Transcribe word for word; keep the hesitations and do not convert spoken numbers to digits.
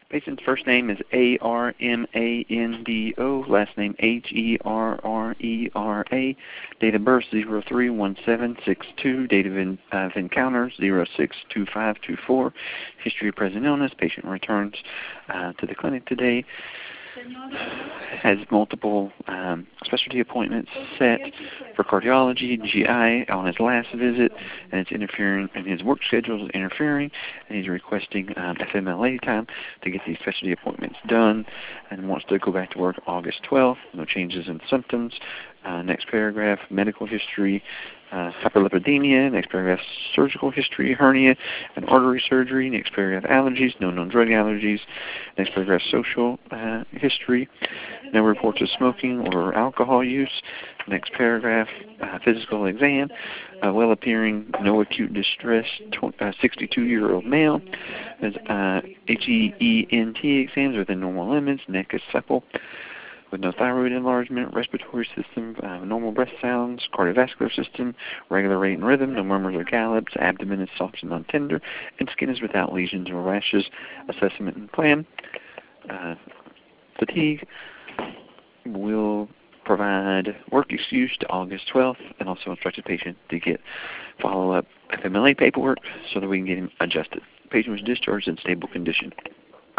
Patient's first name is A R M A N D O, last name H E R R E R A, date of birth zero three one seven six two, date of, in, uh, of encounter zero six two five two four, history of present illness. Patient returns uh, to the clinic today, has multiple um, specialty appointments set for cardiology and G I on his last visit, and it's interfering, and his work schedule is interfering, and he's requesting um, F M L A time to get these specialty appointments done, and wants to go back to work August twelfth. No changes in symptoms. Uh, next paragraph, medical history, uh, hyperlipidemia. Next paragraph, surgical history, hernia and artery surgery. Next paragraph, allergies, no known drug allergies. Next paragraph, social uh, history, no reports of smoking or alcohol use. Next paragraph, uh, physical exam, uh, well-appearing, no acute distress, sixty-two-year-old male. Has uh, H E E N T exams within normal limits. Neck is supple, with no thyroid enlargement, respiratory system, uh, normal breath sounds, cardiovascular system, regular rate and rhythm, no murmurs or gallops, abdomen is soft and non-tender, and skin is without lesions or rashes. Assessment and plan. Uh, fatigue will provide work excuse to August twelfth, and also instruct the patient to get follow-up F M L A paperwork so that we can get him adjusted. The patient was discharged in stable condition.